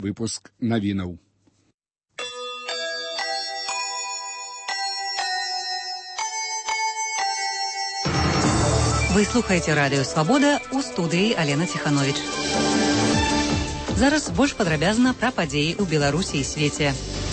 выпуск навінаў. Вы слухаеце радыё «Свабода», у студыі Алена Ціхановіч. Зараз больш падрабязна пра падзеі ў Беларусі і свеце.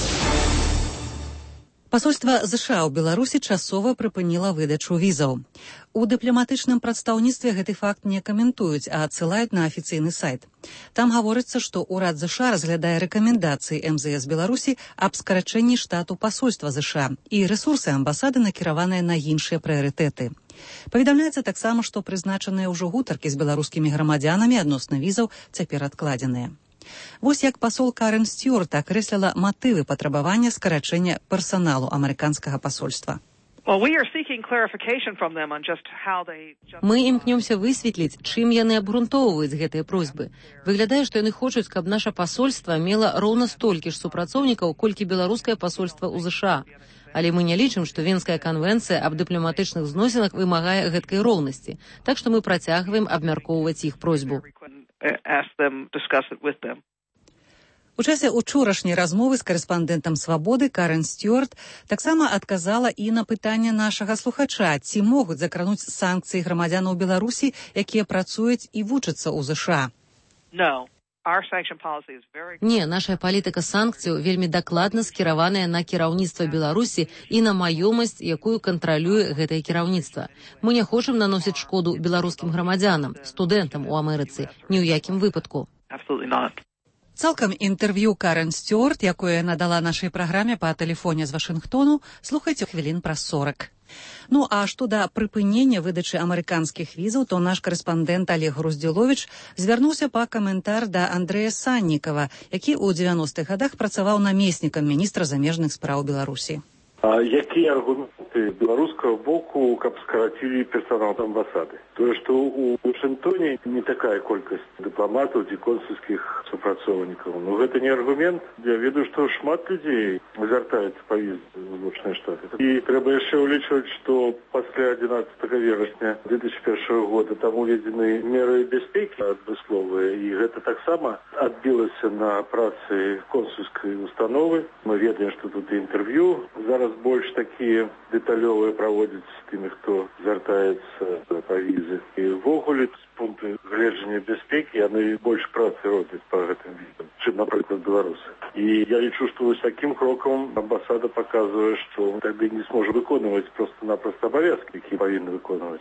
Пасольства ЗША ў Беларусі часова прыпыніла выдачу візаў. У дыпламатычным прадстаўніцтве гэты факт не каментуюць, а адсылаюць на афіцыйны сайт. Там гаворыцца, што ўрад ЗША разглядае рэкамендацыі МЗС Беларусі аб скарачэнні штату пасольства ЗША, і рэсурсы амбасады накіраваныя на іншыя прыярытэты. Паведамляецца таксама, што прызначаныя ўжо гутаркі з беларускімі грамадзянамі адносна візаў цяпер адкладзеныя. Вось як пасол Карен Стюарт акрэсліла матывы патрабавання скарачэння персаналу амерыканскага пасольства. Мы імкнёмся высветліць, чым яны абгрунтоўваюць гэтыя просьбы. Выглядае, што яны хочуць, каб наша пасольства мела роўна столькі ж супрацоўнікаў, колькі беларускае пасольства ў ЗША. Але мы не лічым, што Венская канвенцыя аб дыпламатычных зносінах вымагае гэткай роўнасці, так што мы працягваем абмяркоўваць іх просьбу. У часе учорашняй размовы з карэспандэнтам «Свабоды» Карен Стюарт таксама адказала і на пытанне нашага слухача, ці могуць закрануць санкцыі грамадзянаў Беларусі, якія працуюць і вучацца ў ЗША. Не, наша палітыка санкцыяў вельмі дакладна скіраваная на кіраўніцтва Беларусі і на маёмасць, якую кантралюе гэтае кіраўніцтва. Мы не хочам наносіць шкоду беларускім грамадзянам, студэнтам у Амерыцы, ні ў якім выпадку. Цалкам інтэрв'ю Карен Стюарт, якое надала нашай праграме па тэлефоне з Вашынгтону, слухайце хвілін праз 40. Ну, а што да прыпынення выдачы амерыканскіх візаў, то наш карэспандэнт Олег Груздзіловіч звярнуўся па каментар да Андрэя Саннікава, які ў 90-х годах працаваў намеснікам міністра замежных спраў Беларусі. Якія аргументы беларускага боку, каб скарацілі персанал амбасады? Тое, што у Вашынгтоне не такая колькасць дыпламатаў ці консульскіх супрацоўнікаў. Но гэта не аргумент. Я ведаю, што шмат людзей звяртаюцца па візы ў Злучаныя Штаты. І трэба яшчэ ўлічваць, што пасля 11 верасня 2001 года там уведзены меры бяспекі адмысловыя, і гэта таксама адбілася на працы консульскай установы. Мы ведаем, што тут інтэрв'ю зараз больш такія дэталёвыя праводзяць з тымі, хто звяртаецца па візы. І ўвогуле, з пункту гледжання бяспекі, яны больш працы робяць па гэтым візам, чым, напрыклад, беларусы. І я лічу, што вось такім крокам амбасада паказвае, што тады не зможа выконваць проста-напроста абавязкі, які павінны выконваць.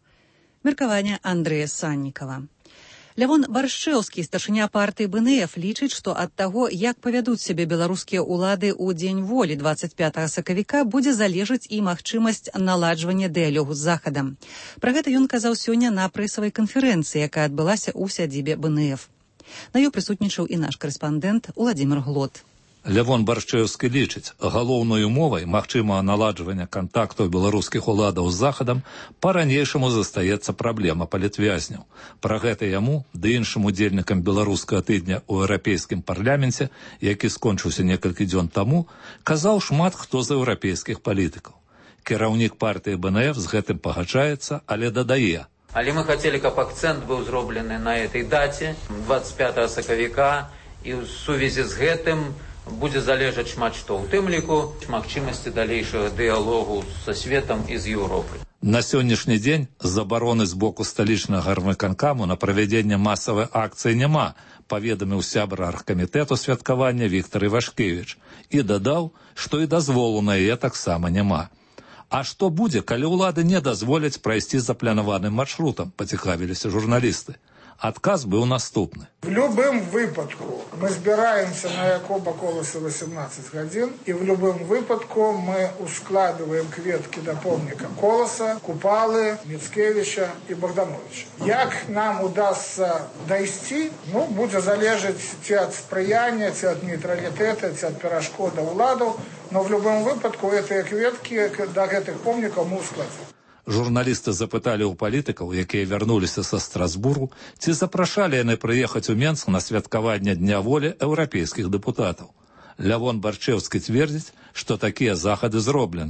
Меркаванне Андрэя Саннікава. Лявон Баршчэўскі, старшыня партыі БНФ, лічыць, што ад таго, як павядуць сябе беларускія ўлады ў дзень волі 25 сакавіка, будзе залежаць і магчымасць наладжвання дыялогу з Захадам. Пра гэта ён казаў сёння на прэсавай канферэнцыі, якая адбылася ў сядзібе БНФ. На ёй прысутнічаў і наш карэспандэнт Уладзімір Глот. Лявон Баршчэўскі лічыць, галоўнай умовай магчымага наладжвання кантактаў беларускіх уладаў з Захадам па-ранейшаму застаецца праблема палітвязняў. Пра гэта яму ды іншым удзельнікам беларускага тыдня ў еўрапейскім парламенце, які скончыўся некалькі дзён таму, казаў шмат хто з еўрапейскіх палітыкаў. Кіраўнік партыі БНФ з гэтым пагаджаецца, але дадае. Але мы хацелі, каб акцэнт быў зроблены на этой даце, 25 сакавіка, і ў сувязі з гэтым будзе залежаць шмат што, у тым ліку магчымасці далейшага дыялогу са светам і з Еўропай. На сённяшні дзень забароны з боку сталічнага гарвыканкаму на правядзенне масавай акцыі няма, паведаміў сябар аргкамітэту святкавання Віктар Івашкевіч і дадаў, што і дазволу на яе таксама няма. А што будзе, калі ўлады не дазволяць прайсці запланаваным маршрутам, пацікавіліся журналісты. Адказ быў наступны. В любым выпадку мы збираемся на Якоба Коласа 18 гадзін, і в любым выпадку мы ускладываем кветкі да помніка Коласа, Купалы, Міцкевіча і Богдановича. Як нам удастся дайсці, будзе залежаць ці ад спрыяння, ці ад нейтралітэта, ці ад перашкода ўладаў, но в любым выпадку гэтыя кветкі да гэтых помнікаў мы ускладзім. Журналісты запыталі ў палітыкаў, якія вярнуліся са Страсбургу, ці запрашалі яны прыехаць у Менск на святкаванне Дня волі еўрапейскіх дэпутатаў. Лявон Баршчэўскі цвердзіць, што такія захады зробленыя.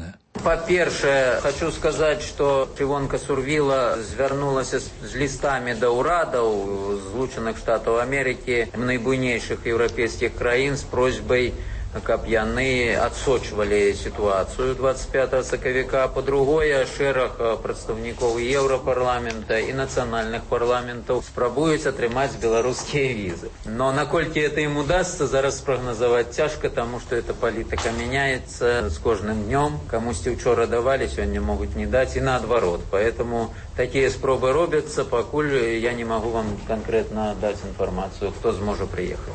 По-перше, хочу сказать, что Івонка Сурвіла звярнулася з лістамі да ўрадаў Злучаных Штатаў Амерыкі, найбуйнейшых еўрапейскіх краін з просьбай, каб яны адсочвалі сітуацыю 25 сакавіка. По-другое, шэраг прадстаўнікоў Еўрапарламента і нацыянальных парламентаў спрабуюць атрымаць беларускія візы. Но наколькі это им удастся, зараз спрагназаваць цяжка, таму што эта палітыка мяняецца з кожным днём. Камусьці учора давалі, сёння могуць не даць, і наадварот. Поэтому такія спробы робяцца, пакуль я не магу вам канкрэтна даць інфармацыю, хто зможа прыехаць.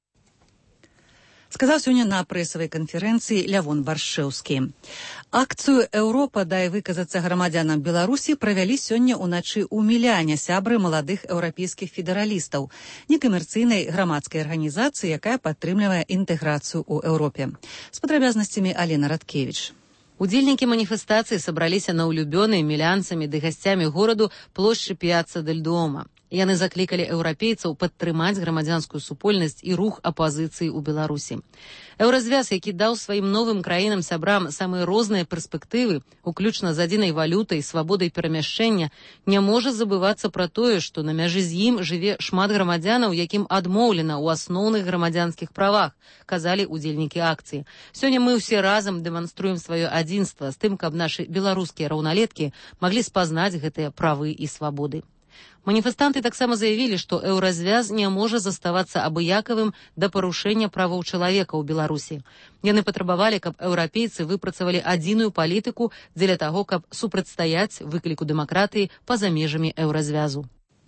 Сказаў сёння на прэсавай канферэнцыі Лявон Баршэўскі. Акцыю «Еўропа дай выказацца грамадзянам Беларусі» правялі сёння ўначы ў Міляне сябры маладых еўрапейскіх федэралістаў, некамерцыйнай грамадскай арганізацыі, якая падтрымлівае інтэграцыю ў Еўропе. З падрабязнасцямі Алена Радкевіч. Удзельнікі маніфестацыі сабраліся на улюбёнай мілянцамі ды гасцямі гораду плошчы Піацца дель Дуомо. Яны заклікалі еўрапейцаў падтрымаць грамадзянскую супольнасць і рух апазіцыі ў Беларусі. Еўразвяз, які даў сваім новым краінам-сябрам самыя розныя перспектывы, уключна з адзінай валютай, свабодай перамяшчэння, не можа забывацца пра тое, што на мяжы з ім жыве шмат грамадзянаў, якім адмоўлена ў асноўных грамадзянскіх правах, казалі удзельнікі акцыі. Сёння мы ўсе разам дэманструем сваё адзінства з тым, каб нашы беларускія раўналеткі маглі спазнаць гэтыя правы і свабоды. Маніфестанты таксама заявілі, што еўразвяз не можа заставацца абыякавым да парушэння правоў чалавека ў Беларусі. Яны патрабавалі, каб еўрапейцы выпрацавалі адзіную палітыку дзеля таго, каб супрацьстаяць выкліку дэмакратыі па-за межамі еўразвязу.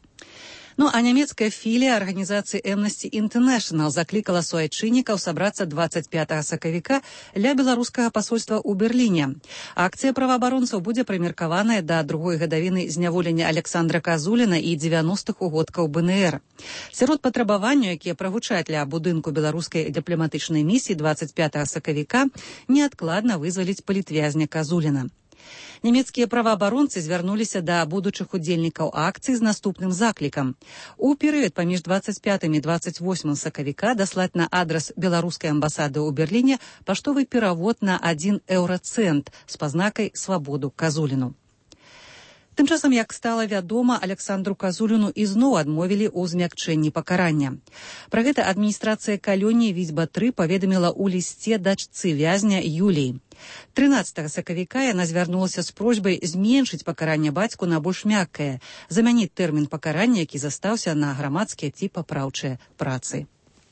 Ну, а нямецкая філія арганізацыі Amnesty International заклікала суайчыннікаў сабрацца 25 сакавіка ля беларускага пасольства ў Берліне. Акцыя праваабаронцаў будзе прымеркаваная да другой гадавіны зняволення Александра Казуліна і 90-х угодкаў БНР. Сярод патрабаванняў, якія прагучаць ля будынку беларускай дыпламатычнай місіі 25 сакавіка, неадкладна вызваліць палітвязня Казуліна. Нямецкія праваабаронцы звярнуліся да будучых удзельнікаў акцыі з наступным заклікам. У перыяд паміж 25 і 28 сакавіка даслаць на адрас беларускай амбасады ў Берліне паштовы перавод на 1 еўрацэнт з пазнакай «Свабоду Казуліну». Тым часам, як стала вядома, Александру Казуліну ізноў адмовілі ў змякчэнні пакарання. Пра гэта адміністрацыя калоніі Візьба-3 паведаміла ў лісце дачцы вязня Юліі. 13 сакавіка яна звярнулася з просьбай зменшыць пакаранне бацьку на больш мяккае, замяніць тэрмін пакарання, які застаўся на грамадскія ці папраўчыя працы.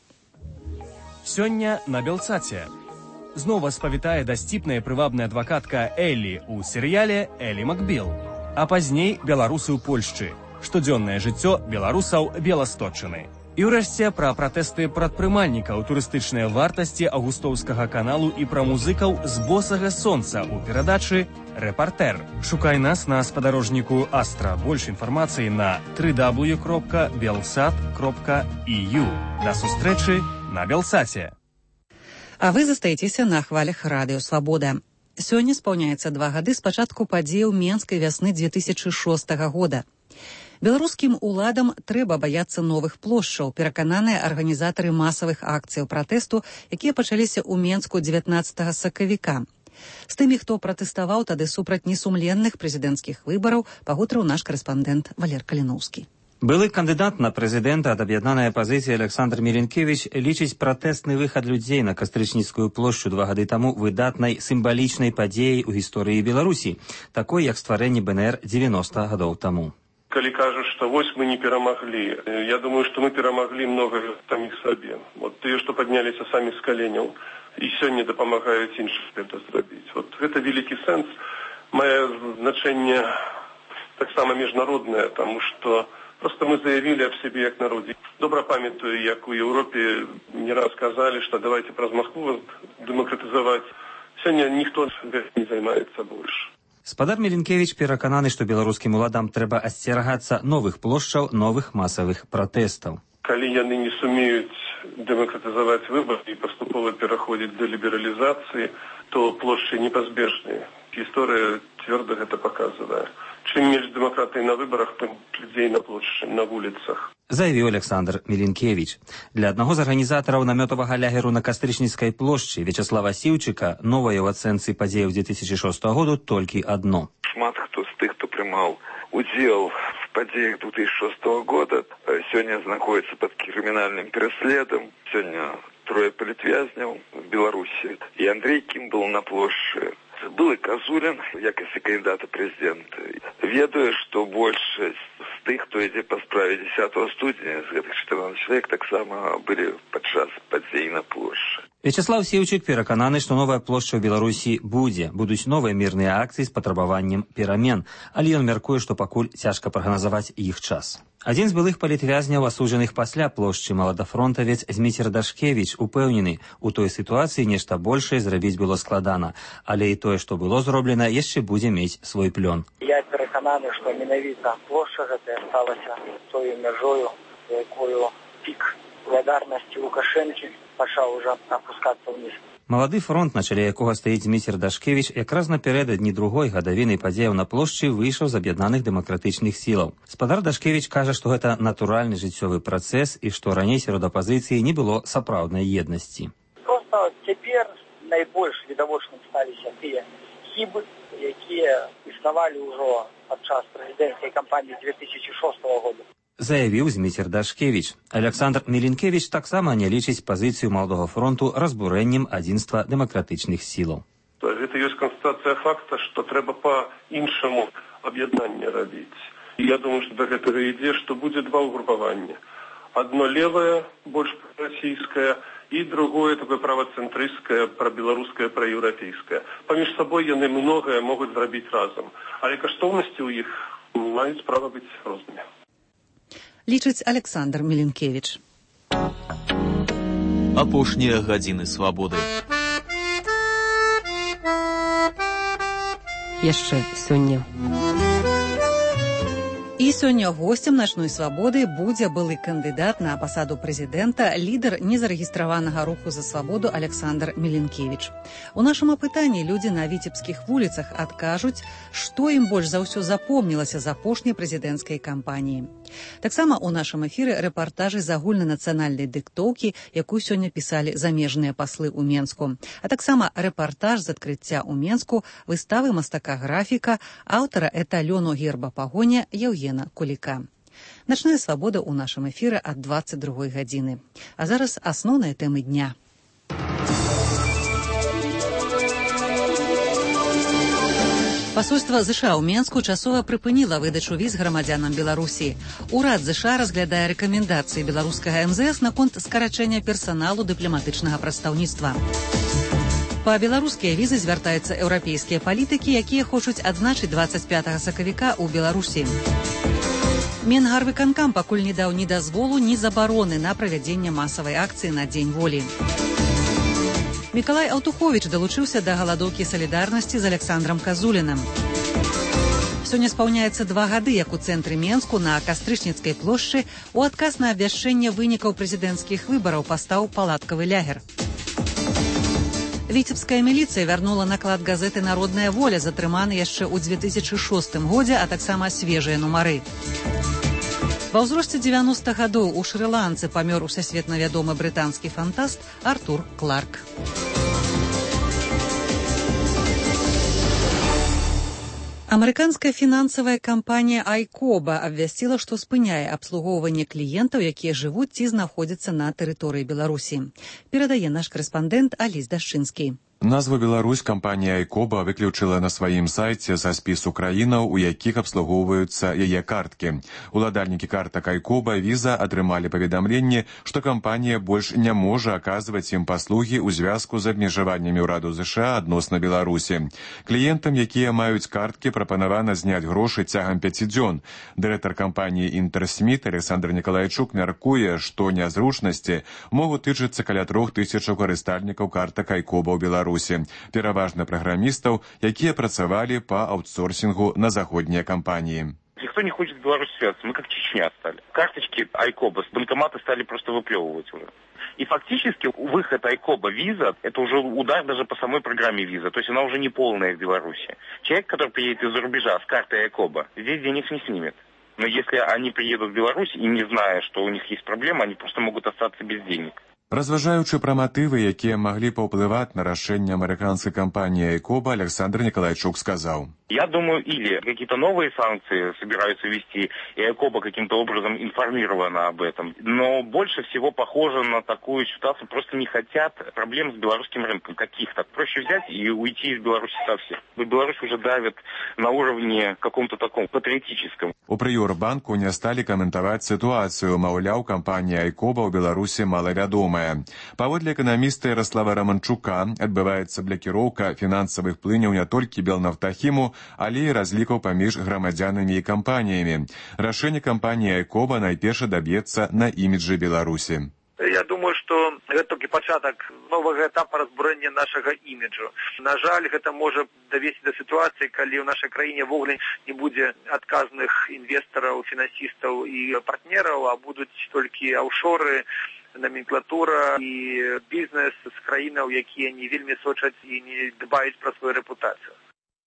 Сёння на Белсаце. Зноў вас павітае дасціпная прывабная адвакатка Эллі ў серыяле «Эллі Макбіл». А пазней беларусы ў Польшчы. Штодзённае жыццё беларусаў Беласточчыны. І ўрэшце пра пратэсты прадпрымальнікаў, турыстычныя вартасці Аўгустоўскага каналу і пра музыкаў з босага сонца ў перадачы «Рэпартэр». Шукай нас на спадарожніку Астра. Больш інфармацыі на www.belsat.eu. Да сустрэчы на Белсаце. А вы застаецеся на хвалях Радыё Свабода. Сёння спаўняецца 2 гады з пачатку падзеяў Менскай вясны 2006 года. Беларускім уладам трэба баяцца новых плошчаў, перакананыя арганізатары масавых акцыяў пратэсту, якія пачаліся ў Менску 19 сакавіка. З тымі, хто пратэставаў тады супраць несумленных прэзідэнцкіх выбараў, пагутарыў наш карэспандэнт Валер Каліноўскі. Былы кандыдат на прэзідэнта ад аб'яднанай апазіцыі Александр Міренкевіч лічыць пратэсны выхад людзей на Кастрычніцкую плошчу 2 гады таму выдатнай сімвалічнай падзеяй у гісторыі Беларусі, такой як стварэнне БНР 90 гадоў таму. Калі кажуць, што вось мы не перамаглі, я думаю, што мы перамаглі многае саміх сабе. Вот тыя, што падняліся самі з каленяў і сёння дапамагаюць іншым гэта зрабіць. Вот гэта вялікі сэнс, мае значэнне таксама міжнароднае, таму што просто мы заявили об себе як народе. Добра памятаю, як у Европе не раз сказали, что давайте праз Москву демократизовать. Сёння ніхто не займаецца больше. Спадар Міренкевіч перакананы, што беларускім уладам трэба асцерагацца новых плошчаў, новых масавых пратэстаў. Калі яны не сумеюць демократизовать выбор і паступова пераходзіць да лібералізацыі, то плошчы непазбежныя. Гісторыя цвёрда гэта паказвае. Чем меньше демократии на выборах, тем людей на площади, на улицах. Заявіў Александр Мілінкевіч. Для аднаго з арганізатараў намётавага лягеру на Кастрычніцкай плошчы Вячеслава Сіўчыка новае ў ацэнцы падзеяў 2006 году толькі адно. Шмат хто з тых, хто прымаў удзел в падзеях 2006 года, сёння знаходзіцца пад крымінальным пераследам. Сёння 3 палітвязняў в Беларусі. І Андрей Кім был на плошчы. Был и Козулин, в якости кандидата президента. Ведаю, что большасць з тых, хто ідзе па справе 10 студня, з гэтых 14 чалавек таксама былі падчас падзей на плошчы. Вячеслав Сіўчык перакананы, што новая плошча ў Беларусі будзе. Будуць новыя мірныя акцыі з патрабаваннем перамен, але ён мяркуе, што пакуль цяжка прагназаваць іх час. Адзін з былых палітвязняў, асуджаных пасля плошчы, маладафронтавец Зміцер Дашкевіч, упэўнены, у той сітуацыі нешта большае зрабіць было складана, але і тое, што было зроблена, яшчэ будзе мець свой плён. Я перакананы, што менавіта плошча гэтая сталася тою мяжою, якую пік благодарнасці Лукашэнкі пачаў ужо апускацца ўніз. Малады фронт, на чале якога стаіць Зміцер Дашкевіч, якраз напярэдадні другой гадавіны падзеяў на плошчы выйшаў з аб'яднаных дэмакратычных сілаў. Спадар Дашкевіч кажа, што гэта натуральны жыццёвы працэс і што раней сярод апазіцыі не было сапраўднай еднасці. Проста цяпер найбольш відавочным сталіся тыя хібы, якія існавалі ўжо падчас прэзідэнцкай кампаніі 2006 года. Заявіў Зміцер Дашкевіч. Александр Мілінкевіч таксама не лічыць пазіцыю Маладога фронту разбурэннем адзінства дэмакратычных сілаў. Гэта ёсць канстатацыя факта, што трэба па-іншаму аб'яднанне рабіць. І я думаю, што да гэтага ідзе, што будзе два ўгрупавання. Одно левое, больш расійскае, і другое такое правацэнтрысцкае, прабеларускае, праеўрапейскае. Паміж сабой яны многае могуць зрабіць разам, але каштоўнасці ў іх маюць права быць рознымі. Лічыць Александр Мілінкевіч. Апошнія гадзіны свабоды. Яшчэ сёння. І сёння госцем начной свабоды будзе былы кандыдат на пасаду прэзідэнта, лідар незарэгістраванага руху за свабоду Александр Мілінкевіч. У нашым апытанні людзі на віцебскіх вуліцах адкажуць, што ім больш за ўсё запомнілася з апошняй прэзідэнцкай кампаніі. Таксама ў нашым эфіры рэпартажы з агульнанацыянальнай дыктоўкі, якую сёння пісалі замежныя паслы ў Менску, а таксама рэпартаж з адкрыцця ў Менску выставы мастака-графіка, аўтара эталёну герба пагоня Яўгена Куліка. Начная свабода ў нашым эфіры ад 22 гадзіны. А зараз асноўныя тэмы дня. Пасольства ЗША ў Менску часова прыпыніла выдачу віз грамадзянам Беларусі. Урад ЗША разглядае рэкамендацыі беларускага МЗС наконт скарачэння персаналу дыпламатычнага прадстаўніцтва. Па-беларускія візы звяртаюцца еўрапейскія палітыкі, якія хочуць адзначыць 25 сакавіка ў Беларусі. Менгарвыканкам пакуль не даў ні дазволу, ні забароны на правядзенне масавай акцыі на Дзень волі. Мікалай Аўтуховіч далучыўся да галадоўкі салідарнасці з Александрам Казулінам. Сёння спаўняецца 2 гады, як у цэнтры Менску на Кастрычніцкай плошчы у адказ на абвяшчэнне вынікаў прэзідэнцкіх выбараў пастаў палаткавы лягер. Віцебская міліцыя вярнула наклад газеты «Народная воля», затрыманы яшчэ ў 2006 годзе, а таксама свежыя нумары. Ва ўзросце 90 гадоў у Шры-Ланцы памёр усесветна вядомы брытанскі фантаст Артур Кларк. Амерыканская фінансавая кампанія Айкоба абвясціла, што спыняе абслугоўванне кліентаў, якія жывуць ці знаходзяцца на тэрыторыі Беларусі. Перадае наш карэспандэнт Аліс Дашчынскі. Назву Беларусь кампанія Айкоба выключыла на сваім сайце са спісу краінаў, у якіх абслугоўваюцца яе карткі. Уладальнікі картак Айкоба віза атрымалі паведамленне, што кампанія больш не можа аказваць ім паслугі ў звязку з абмежаваннямі ўраду ЗША адносна Беларусі. Кліентам, якія маюць карткі, прапанавана зняць грошы цягам 5 дзён. Дырэктар кампаніі «Інтэрсміт» Александр Николайчук мяркуе, што нязручнасці могуць тычыцца каля 3000 карыстальнікаў картак Айкоба ў Беларусі. Пераважна праграмістаў, якія працавалі па аўтсорсінгу на заходнія кампаніі. Никто не хочет в Беларусь связаться. Мы как Чечня стали. Карточки Айкоба с банкомата стали просто выплевывать уже. И фактически выход Айкоба виза, это уже удар даже по самой программе виза. То есть она уже не полная в Беларуси. Человек, который приедет из-за рубежа с картой Айкоба, здесь денег не снимет. Но если они приедут в Беларусь и не зная, что у них есть проблема, они просто могут остаться без денег. Разважаючы пра матывы, якія маглі паўплываць на рашэнне амерыканскай кампаніі Айкоба, Александр Николайчук сказаў. Я думаю, или какие-то новые санкции собираются ввести, и Айкоба каким-то образом информирована об этом. Но больше всего похоже на такую ситуацию, просто не хотят проблем с белорусским рынком каких-то. Проще взять и уйти из Беларуси совсем. Беларусь уже давит на уровне каком-то таком патриотическом. У Прыёрбанку не сталі каментаваць сітуацыю, маўляў, кампанія Айкоба ў Беларусі малавядомая. Паводле эканаміста Ярослава Романчука адбываецца блакіроўка фінансавых плыняў не толькі Белнафтахіму, але і разлікаў паміж грамадзянамі і кампаніямі. Рашэнне кампаніі Айкоба найперш даб'ецца на іміджы Беларусі. Я думаю, што гэта толькі пачатак новага этапа разбурэння нашага іміджу. На жаль, гэта можа давесці да сітуацыі, калі ў нашай краіне ввогуле не будзе адказных інвестараў, фінансістаў і партнераў, а будуць толькі офшоры, номенклатура і бізнес з краінаў, якія не вельмі сочаць і не дбаюць пра сваю рэпутацыю.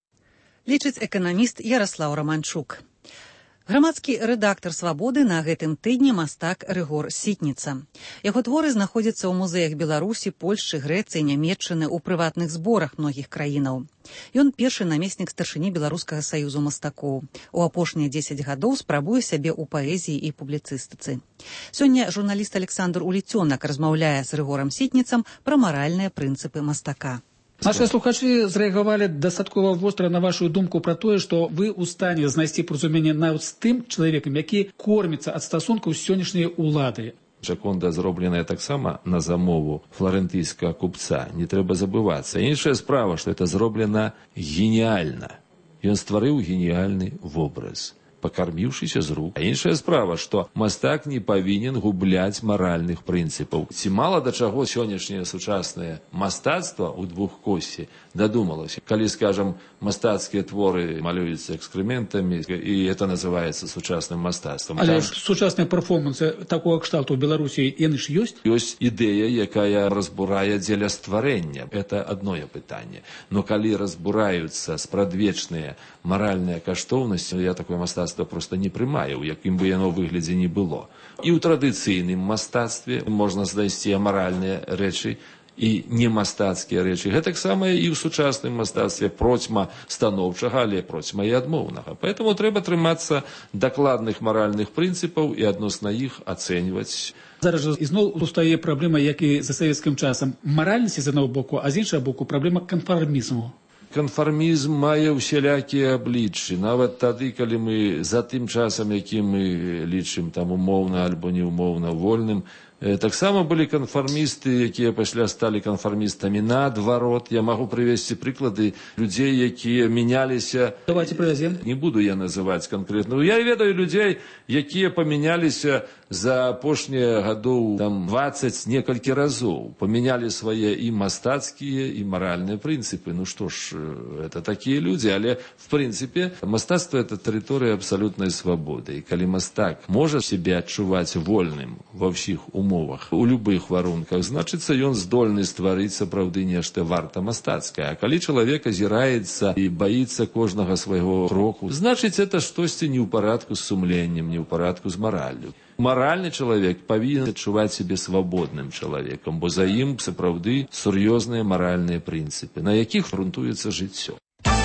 Лічыць эканаміст Ярослаў Романчук. Грамадскі рэдактар «Свабоды» на гэтым тыдні мастак Рыгор Сітніца. Яго творы знаходзяцца ў музеях Беларусі, Польшчы, Грэцыі, Нямецчыны, у прыватных зборах многіх краінаў. Ён першы намеснік старшыні Беларускага саюзу мастакоў. У апошнія 10 гадоў спрабуе сябе ў паэзіі і публіцыстыцы. Сёння журналіст Александр Уліцёнак размаўляе з Рыгорам Сітніцам пра маральныя прынцыпы мастака. Наши слухачы зрэагавалі дастаткова востра на вашу думку пра тое, што вы ў стане знайсці паразуменне нават з тым чалавекам, які корміцца ад стасункаў з сённяшняй улады. Джаконда зробленая таксама на замову фларэнтыйскага купца. Не трэба забывацца. Іншая справа, што это зроблена геніяльна. Ён стварыў геніяльны вобраз, пакарміўшыся з рук. А іншая справа, што мастак не павінен губляць маральных прынцыпаў. Ці мала да чаго сённяшняе сучаснае мастацтва ў двухкосці дадумалася. Калі, скажам, мастацкія творы малююцца экскрементамі, і это называецца сучасным мастацтвам. Але ж сучасныя перформансы такого кшталту ў Беларусі, яны ж ёсць? Ёсць ідэя, якая разбурае дзеля стварэння. Это адное пытанне. Но калі разбураюцца спрадвечныя маральныя каштоўнасці, я такое мастацтва просто не прымаю, якім бы яно выглядзе не было. І ў традыцыйным мастацтве можна знайсці амаральныя рэчы і немастацкія рэчы. Гэтаксама і ў сучасным мастацтве процьма станоўчага, але процьма і адмоўнага. Поэтому трэба трымацца дакладных маральных прынцыпаў і адносна іх ацэньваць. Зараз жа ізноў устае праблема, як і за савецкім часам, маральнасці з аднаго боку, а з іншага боку праблема канфармізму. Канфармізм мае ўсялякія абліччы. Нават тады, калі мы за тым часам, які мы лічым там умоўна альбо неумоўна вольным, таксама былі канфармісты, якія пасля сталі канфармістамі наадварот. Я магу прывесці прыклады людзей, якія мяняліся. Давайте прывязем. Не буду я называць канкрэтна. Я ведаю людзей, якія памяняліся за апошнія гадоў там 20 некалькі разоў. Памянялі свае і мастацкія, і маральныя прынцыпы. Ну што ж, это такія людзі, але в прынцыпе мастацтва это тэрыторыя абсалютнай свабоды. І калі мастак можа сябе адчуваць вольным ва ўсіх умовах, у любых варунках, значыцца ён здольны стварыць сапраўды нешта варта мастацкае. А калі чалавек азіраецца і баіцца кожнага свайго кроку, значыць это штосьці не ў парадку з сумленнем, не ў парадку з мараллю. Маральны чалавек павінен адчуваць сябе свабодным чалавекам, бо за ім сапраўды сур'ёзныя маральныя прынцыпы, на якіх грунтуецца жыццё.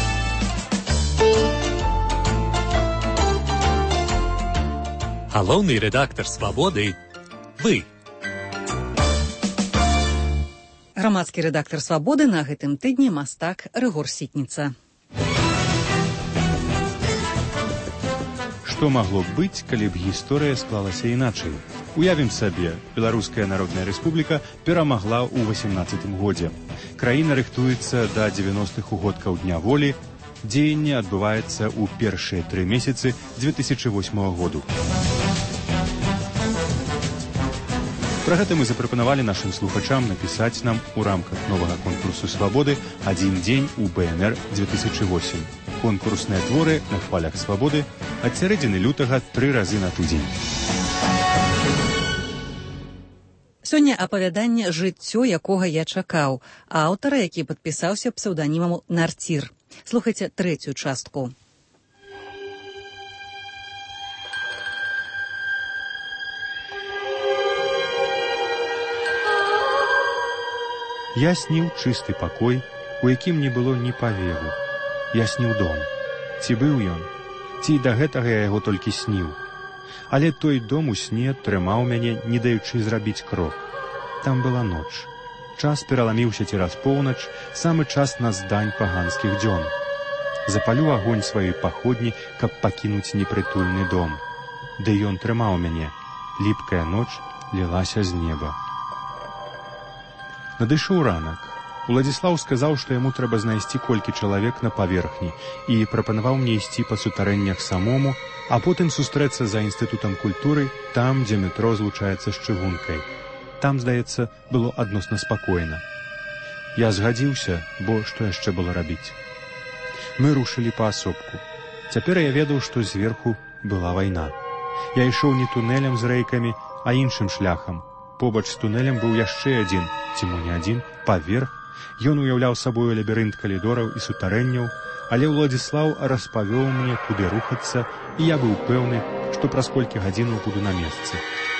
Галоўны рэдактар «Свабоды» – вы. Грамадскі рэдактар «Свабоды» на гэтым тыдні мастак Рыгор Сітніца. Што магло б быць, калі б гісторыя склалася іначай? Уявім сабе, Беларуская Народная Рэспубліка перамагла ў 18 годзе. Краіна рыхтуецца да 90-х угодкаў Дня волі. Дзеянне адбываецца ў першыя 3 месяцы 2008 году. Пра гэта мы запрапанавалі нашым слухачам напісаць нам у рамках новага конкурсу «Свабоды» «Адзін дзень у БНР 2008». Конкурсныя творы на хвалях свабоды ад сярэдзіны лютага 3 разы на тыдзень. Сёння апавяданне «Жыццё, якога я чакаў», аўтара, які падпісаўся псеўданімам Нарцір. Слухайце трэцюю частку. Я сніў чысты пакой, у якім не было ні павеву. Я сніў дом. Ці быў ён? Ці да гэтага я яго толькі сніў? Але той дом у сне трымаў мяне, не даючы зрабіць крок. Там была ноч. Час пераламіўся цераз поўнач, самы час на здань паганскіх дзён. Запалю агонь сваёй паходні, каб пакінуць непрытульны дом. Ды ён трымаў мяне. Ліпкая ноч лілася з неба. Надышоў ранак. Уладзіслаў сказаў, што яму трэба знайсці колькі чалавек на паверхні і прапанаваў мне ісці па сутарэннях самому, а потым сустрэцца за інстытутам культуры там, дзе метро злучаецца з чыгункай. Там, здаецца, было адносна спакойна. Я згадзіўся, бо што яшчэ было рабіць? Мы рушылі паасобку. Цяпер я ведаў, што зверху была вайна. Я ішоў не тунэлем з рэйкамі, а іншым шляхам. Побач з тунэлем быў яшчэ адзін, ці мо не адзін, паверх. Ён уяўляў сабою лабірынт калідораў і сутарэнняў, але Уладзіслаў распавёў мне, куды рухацца, і я быў пэўны, што праз колькі гадзінаў буду на месцы.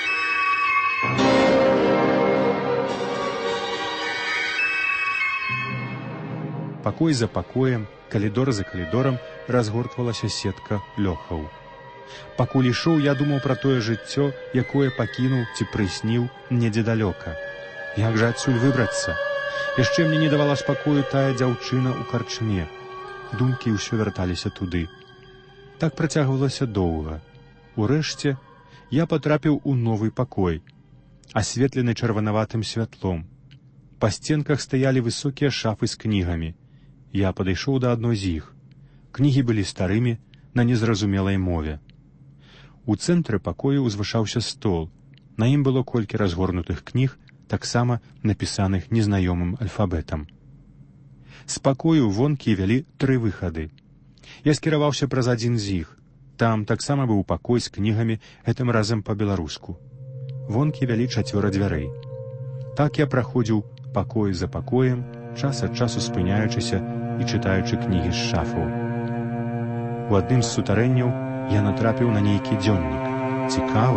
Пакой за пакоем, калідор за калідорам разгортвалася сетка лёхаў. Пакуль ішоў, я думаў пра тое жыццё, якое пакінуў ці прысніў недзе далёка. Як жа адсюль выбрацца? Яшчэ мне не давала спакою тая дзяўчына ў карчме. Думкі ўсё вярталіся туды. Так працягвалася доўга. Урэшце я патрапіў у новы пакой, асветлены чырванаватым святлом. Па сценках стаялі высокія шафы з кнігамі. Я падышоў да адной з іх. Кнігі былі старымі, на незразумелай мове. У цэнтры пакою ўзвышаўся стол. На ім было колькі разгорнутых кніг, таксама напісаных незнаёмым альфабетам. З пакою вонкі вялі 3 выхады. Я скіраваўся праз адзін з іх. Там таксама быў пакой з кнігамі, гэтым разам па-беларуску. Вонкі вялі 4 дзвярэй. Так я праходзіў пакой за пакоем, час ад часу спыняючыся і чытаючы кнігі з шафаў. У адным з сутарэнняў я натрапіў на нейкі дзённік. Цікава.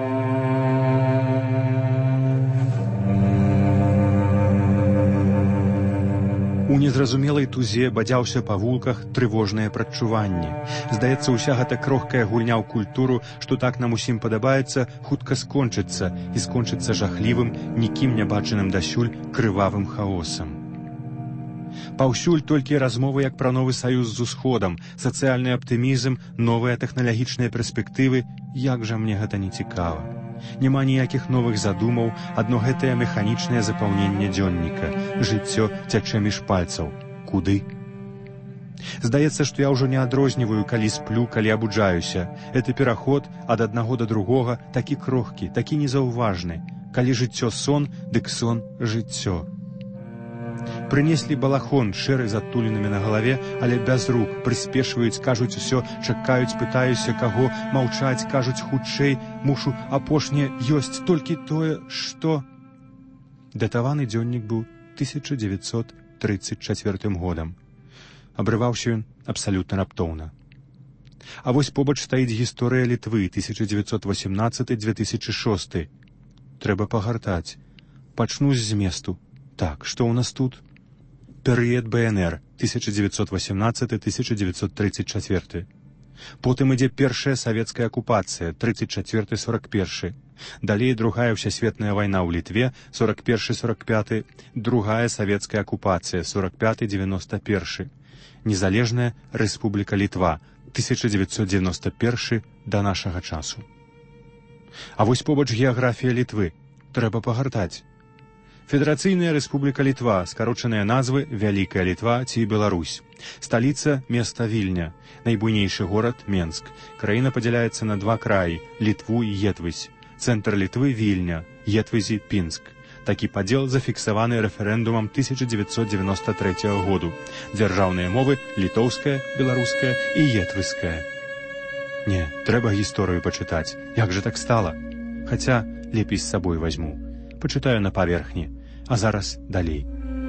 У незразумелай тузе бадзяўся па вулках трывожнае прадчуванне. Здаецца, уся гэта крохкая гульня ў культуру, што так нам усім падабаецца, хутка скончыцца і скончыцца жахлівым, нікім не бачаным дасюль крывавым хаосам. Паўсюль толькі размовы як пра новы саюз з усходам, сацыяльны аптымізм, новыя тэхналагічныя перспектывы. Як жа мне гэта не цікава. Няма ніякіх новых задумаў, адно гэтае механічнае запаўненне дзённіка. Жыццё цячэ між пальцаў. Куды? Здаецца, што я ўжо не адрозніваю, калі сплю, калі абуджаюся. Гэты пераход ад аднаго да другога такі крохкі, такі незаўважны. Калі жыццё сон, дык сон жыццё. Прынеслі балахон, шэры з адтулінамі на галаве, але без рук, прыспешваюць, кажуць усё, чакаюць, пытаюся, каго, маўчаць, кажуць хутчэй, мушу, апошняе ёсць толькі тое, што... Датаваны дзённік быў 1934 годам. Абрываўся ён абсалютна раптоўна. А вось побач стаіць гісторыя Літвы 1918-2006. Трэба пагартаць. Пачну з зместу. Так, што ў нас тут? Перыяд БНР 1918-1934. Потым ідзе першая савецкая акупацыя 34-41. Далей другая ўсясветная вайна ў Літве 41-45, другая савецкая акупацыя 45-91. Незалежная Рэспубліка Літва 1991 да нашага часу. А вось побач геаграфія Літвы. Трэба пагартаць. Федэрацыйная Рэспубліка Літва, скарочаныя назвы Вялікая Літва ці Беларусь. Сталіца – места Вільня. Найбуйнейшы горад – Менск. Краіна падзяляецца на 2 краі – Літву і Етвысь. цэнтр Літвы Вільня, Етвізі Пінск. Такі падзел зафіксаваны рэферэндумам 1993 году. Дзяржаўныя мовы літоўская, беларуская і етвыская. Не, трэба гісторыю пачытаць. Як жа так стала? Хаця лепей з сабой вазьму. Пачытаю на паверхні. А зараз далей.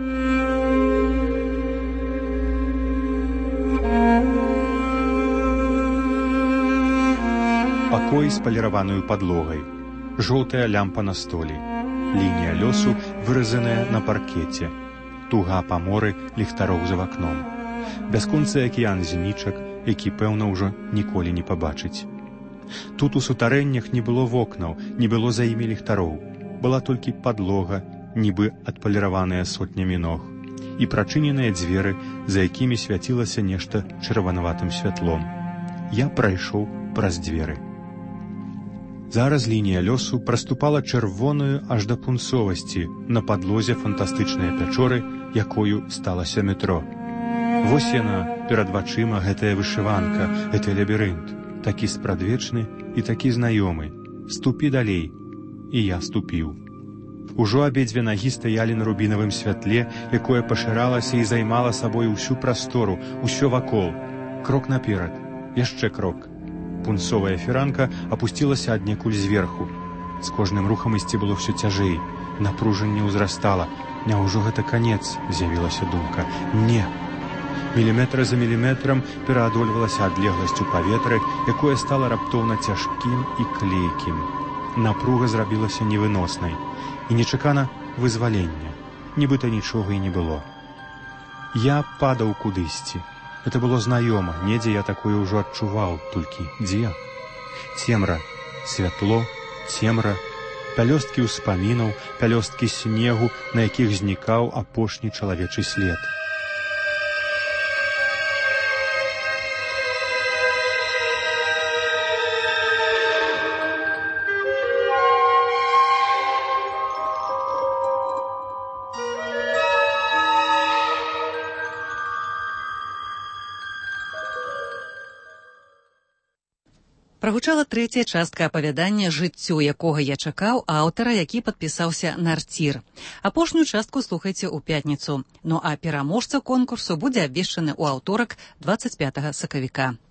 Пакой з паліраваною падлогай. Жоўтая лямпа на столі. Лінія лёсу, выразаная на паркеце. Туга па моры, ліхтарок за вакном. Бясконцы акіян зенічак, які, пэўна, ўжо ніколі не пабачыць. Тут у сутарэннях не было вокнаў, не было за імі ліхтароў. Была толькі падлога, нібы адпаліраваная сотнямі ног. І прачыненыя дзверы, за якімі свяцілася нешта чырванаватым святлом. Я прайшоў праз дзверы. Зараз лінія лёсу праступала чырвоную аж да пунцовасці на падлозе фантастычнай пячоры, якою сталася метро. Вось яна, перад вачыма, гэтая вышыванка, гэты лабірынт, такі спрадвечны і такі знаёмы. Ступі далей. І я ступіў. Ужо абедзве нагі стаялі на рубінавым святле, якое пашыралася і займала сабой усю прастору, усё вакол. Крок наперад, яшчэ крок. Пунцовая фіранка апусцілася аднекуль зверху. З кожным рухам ісці было ўсё цяжэй. Напружанне ўзрастала. Няўжо гэта канец, з'явілася думка. Не. Міліметр за міліметрам пераадольвалася адлегласць у паветры, якое стала раптоўна цяжкім і клейкім. Напруга зрабілася невыноснай. І нечакана вызвалення. Нібыта нічога і не было. Я падаў кудысьці. Это было знаёма, недзе я такое ўжо адчуваў, толькі дзе? Цемра, святло, цемра, пялёсткі ўспамінаў, пялёсткі снегу, на якіх знікаў апошні чалавечы след. Прагучала трэцяя частка апавядання «Жыццё, якога я чакаў» аўтара, які падпісаўся «Нарцір». Апошнюю частку слухайце ў пятніцу. Ну а пераможца конкурсу будзе абвешчаны ў аўторак 25 сакавіка.